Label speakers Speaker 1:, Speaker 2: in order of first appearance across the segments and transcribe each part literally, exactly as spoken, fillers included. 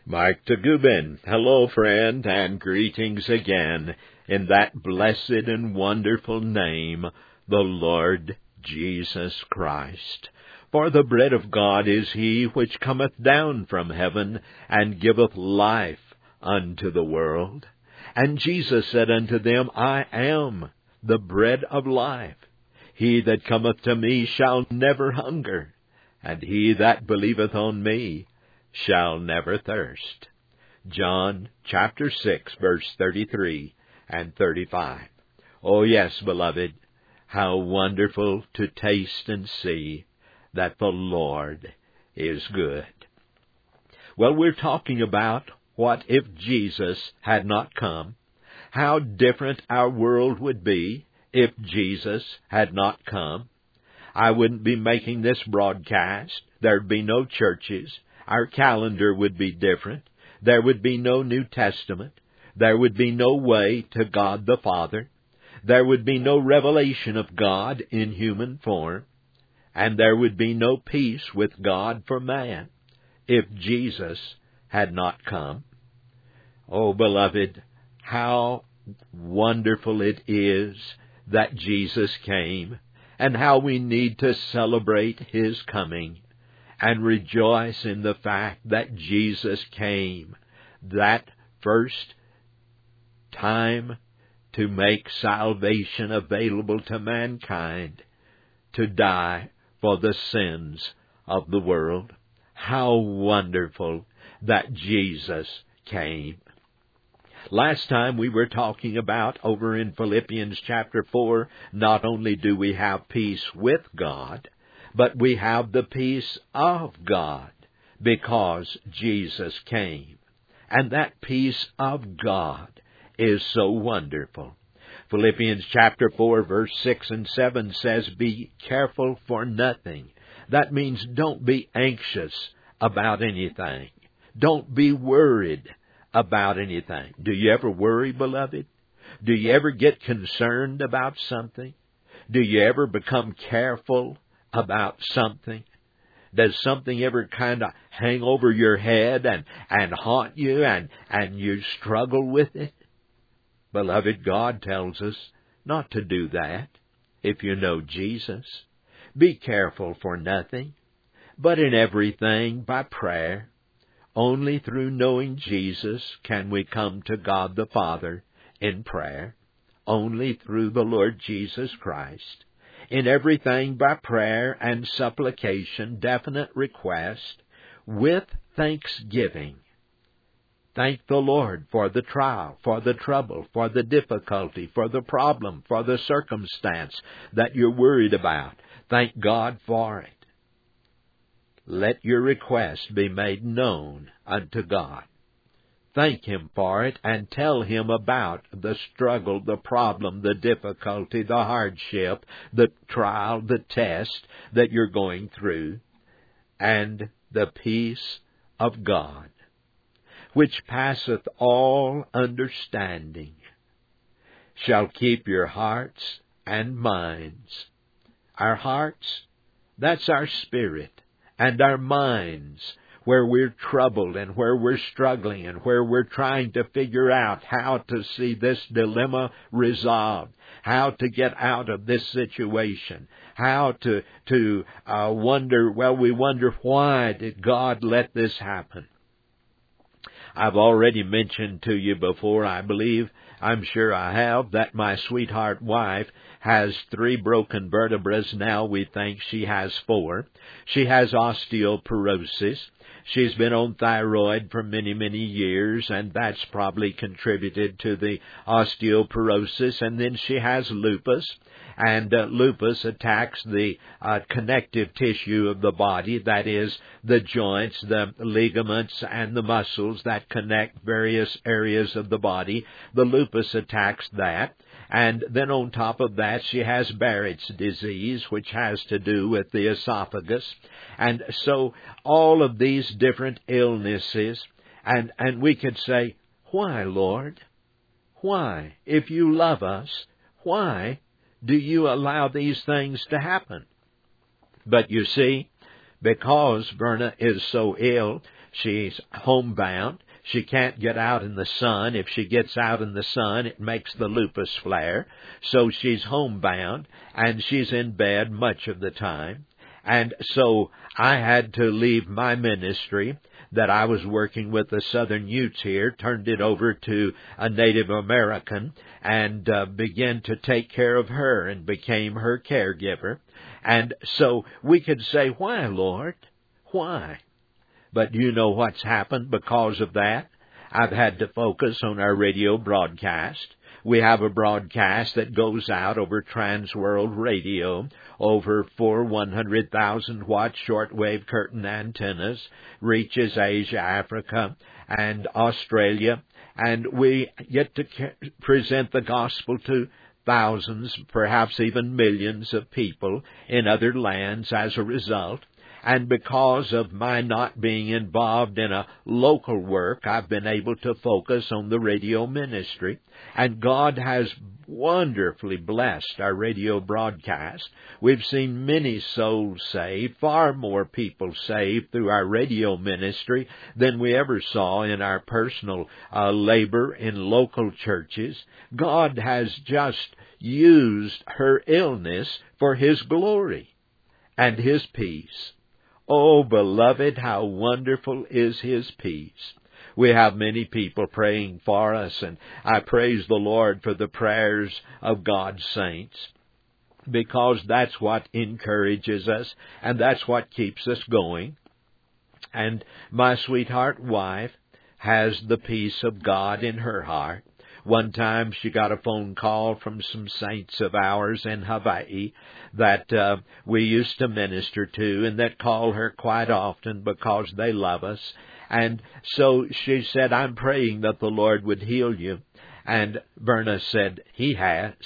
Speaker 1: Mike Tagubin. Hello, friend, and greetings again in that blessed and wonderful name, the Lord Jesus Christ. For the bread of God is he which cometh down from heaven, and giveth life unto the world. And Jesus said unto them, I am the bread of life. He that cometh to me shall never hunger, and he that believeth on me shall never thirst. John chapter six, verse thirty-three and thirty-five. Oh yes, beloved, how wonderful to taste and see that the Lord is good. Well, we're talking about what if Jesus had not come, how different our world would be if Jesus had not come. I wouldn't be making this broadcast. There'd be no churches. Our calendar would be different. There would be no New Testament. There would be no way to God the Father. There would be no revelation of God in human form. And there would be no peace with God for man if Jesus had not come. Oh, beloved, how wonderful it is that Jesus came, and how we need to celebrate His coming and rejoice in the fact that Jesus came that first time to make salvation available to mankind, to die for the sins of the world. How wonderful that Jesus came. Last time we were talking about over in Philippians chapter four, not only do we have peace with God, but we have the peace of God because Jesus came. And that peace of God is so wonderful. Philippians chapter four, verse six and seven says, Be careful for nothing. That means don't be anxious about anything. Don't be worried about anything. Do you ever worry, beloved? Do you ever get concerned about something? Do you ever become careful about something? Does something ever kind of hang over your head and, and haunt you and, and you struggle with it? Beloved, God tells us not to do that if you know Jesus. Be careful for nothing, but in everything by prayer. Only through knowing Jesus can we come to God the Father in prayer. Only through the Lord Jesus Christ. In everything by prayer and supplication, definite request, with thanksgiving. Thank the Lord for the trial, for the trouble, for the difficulty, for the problem, for the circumstance that you're worried about. Thank God for it. Let your request be made known unto God. Thank Him for it and tell Him about the struggle, the problem, the difficulty, the hardship, the trial, the test that you're going through, and the peace of God, which passeth all understanding, shall keep your hearts and minds. Our hearts, that's our spirit, and our minds, where we're troubled and where we're struggling and where we're trying to figure out how to see this dilemma resolved, how to get out of this situation, how to to uh, wonder, well, we wonder why did God let this happen? I've already mentioned to you before, I believe, I'm sure I have, that my sweetheart wife has three broken vertebrae. Now we think she has four. She has osteoporosis. She's been on thyroid for many, many years, and that's probably contributed to the osteoporosis. And then she has lupus, and uh, lupus attacks the uh, connective tissue of the body, that is, the joints, the ligaments, and the muscles that connect various areas of the body. The lupus attacks that. And then on top of that, she has Barrett's disease, which has to do with the esophagus. And so all of these different illnesses, and, and we could say, why, Lord? Why? If you love us, why do you allow these things to happen? But you see, because Verna is so ill, she's homebound. She can't get out in the sun. If she gets out in the sun, it makes the lupus flare. So she's homebound, and she's in bed much of the time. And so I had to leave my ministry that I was working with the Southern Utes here, turned it over to a Native American, and uh, began to take care of her and became her caregiver. And so we could say, why, Lord? Why? But you know what's happened because of that? I've had to focus on our radio broadcast. We have a broadcast that goes out over Trans World Radio, over four one hundred thousand watt shortwave curtain antennas, reaches Asia, Africa, and Australia, and we get to present the gospel to thousands, perhaps even millions of people in other lands as a result. And because of my not being involved in a local work, I've been able to focus on the radio ministry. And God has wonderfully blessed our radio broadcast. We've seen many souls saved, far more people saved through our radio ministry than we ever saw in our personal uh, labor in local churches. God has just used her illness for His glory and His peace. Oh, beloved, how wonderful is His peace. We have many people praying for us, and I praise the Lord for the prayers of God's saints, because that's what encourages us, and that's what keeps us going. And my sweetheart wife has the peace of God in her heart. One time she got a phone call from some saints of ours in Hawaii that uh, we used to minister to, and that call her quite often because they love us. And so she said, I'm praying that the Lord would heal you. And Verna said, He has.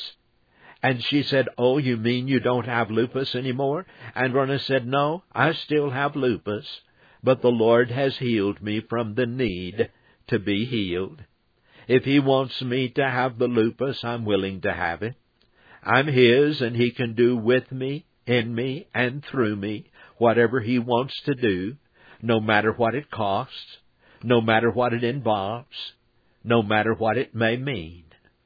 Speaker 1: And she said, oh, you mean you don't have lupus anymore? And Verna said, no, I still have lupus, but the Lord has healed me from the need to be healed. If He wants me to have the lupus, I'm willing to have it. I'm His, and He can do with me, in me, and through me whatever He wants to do, no matter what it costs, no matter what it involves, no matter what it may mean.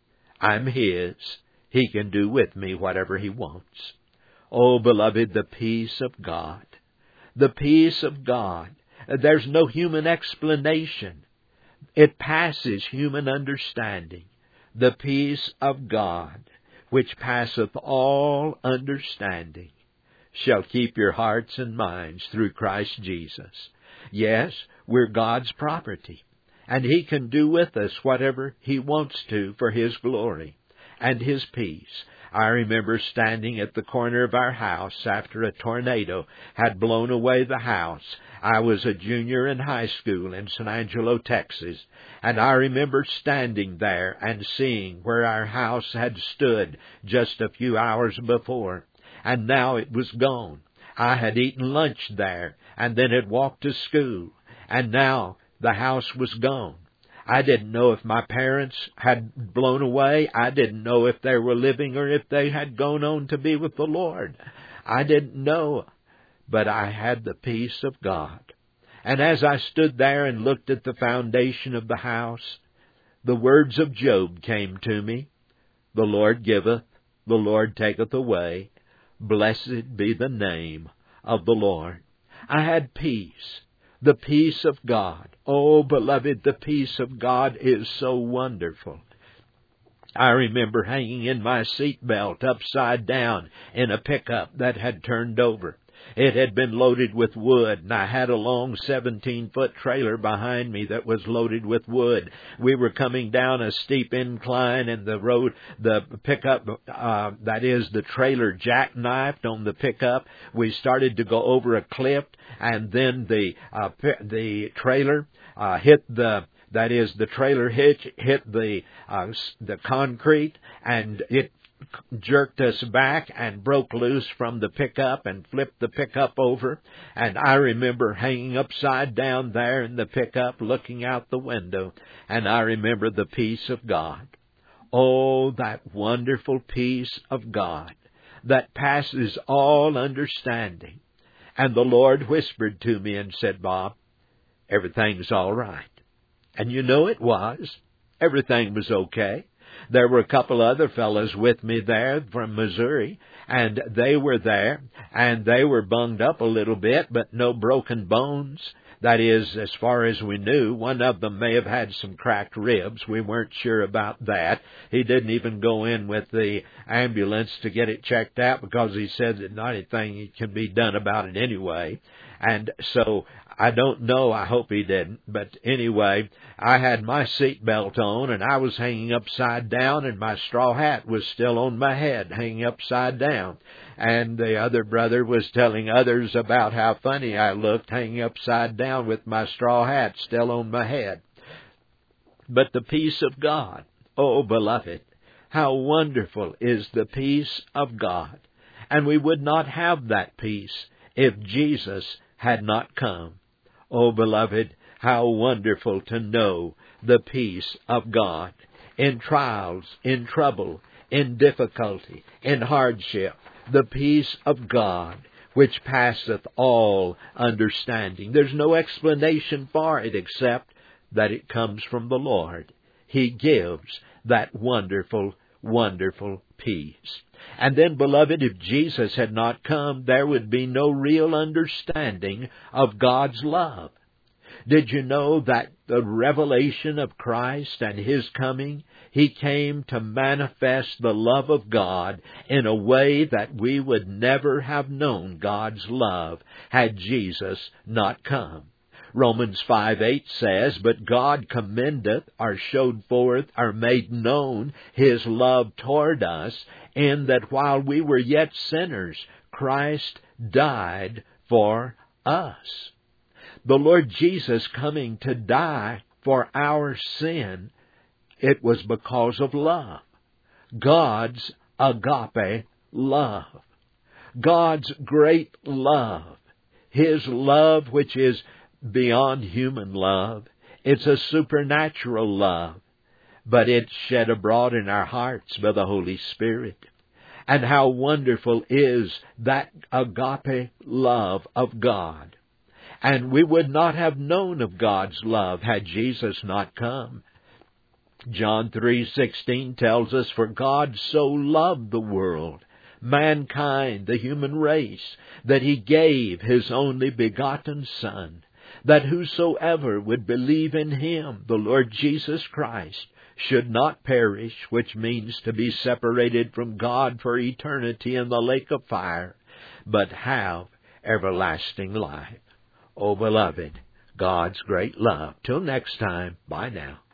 Speaker 1: I'm His. He can do with me whatever He wants. Oh, beloved, the peace of God. The peace of God. There's no human explanation. It passes human understanding. The peace of God, which passeth all understanding, shall keep your hearts and minds through Christ Jesus. Yes, we're God's property, and He can do with us whatever He wants to for His glory and His peace. I remember standing at the corner of our house after a tornado had blown away the house. I was a junior in high school in San Angelo, Texas, and I remember standing there and seeing where our house had stood just a few hours before, and now it was gone. I had eaten lunch there and then had walked to school, and now the house was gone. I didn't know if my parents had blown away. I didn't know if they were living or if they had gone on to be with the Lord. I didn't know, but I had the peace of God. And as I stood there and looked at the foundation of the house, the words of Job came to me. The Lord giveth, the Lord taketh away. Blessed be the name of the Lord. I had peace. The peace of God. Oh, beloved, the peace of God is so wonderful. I remember hanging in my seatbelt upside down in a pickup that had turned over. It had been loaded with wood, and I had a long seventeen-foot trailer behind me that was loaded with wood. We were coming down a steep incline, and the road, the pickup, uh, that is, the trailer jackknifed on the pickup. We started to go over a cliff, and then the uh, the trailer uh, hit the that is, the trailer hitch hit the uh, the concrete, and it jerked us back and broke loose from the pickup and flipped the pickup over. And I remember hanging upside down there in the pickup looking out the window, and I remember the peace of God. Oh, that wonderful peace of God that passes all understanding. And the Lord whispered to me and said, Bob, everything's all right. And you know it was. Everything was okay. There were a couple other fellows with me there from Missouri, and they were there, and they were bunged up a little bit, but no broken bones. That is, as far as we knew. One of them may have had some cracked ribs. We weren't sure about that. He didn't even go in with the ambulance to get it checked out because he said that not anything can be done about it anyway. And so I don't know. I hope he didn't. But anyway, I had my seatbelt on, and I was hanging upside down, and my straw hat was still on my head, hanging upside down. And the other brother was telling others about how funny I looked, hanging upside down with my straw hat still on my head. But the peace of God, oh, beloved, how wonderful is the peace of God. And we would not have that peace if Jesus had not come. Oh, beloved, how wonderful to know the peace of God in trials, in trouble, in difficulty, in hardship. The peace of God, which passeth all understanding. There's no explanation for it except that it comes from the Lord. He gives that wonderful, wonderful peace. And then, beloved, if Jesus had not come, there would be no real understanding of God's love. Did you know that the revelation of Christ and His coming, He came to manifest the love of God in a way that we would never have known God's love had Jesus not come. Romans five eight says, But God commendeth, or showed forth, or made known His love toward us, in that while we were yet sinners, Christ died for us. The Lord Jesus coming to die for our sin, it was because of love. God's agape love. God's great love. His love which is beyond human love. It's a supernatural love. But it's shed abroad in our hearts by the Holy Spirit. And how wonderful is that agape love of God. And we would not have known of God's love had Jesus not come. John three sixteen tells us, For God so loved the world, mankind, the human race, that He gave His only begotten Son, that whosoever would believe in Him, the Lord Jesus Christ, should not perish, which means to be separated from God for eternity in the lake of fire, but have everlasting life. Oh, beloved, God's great love. Till next time, bye now.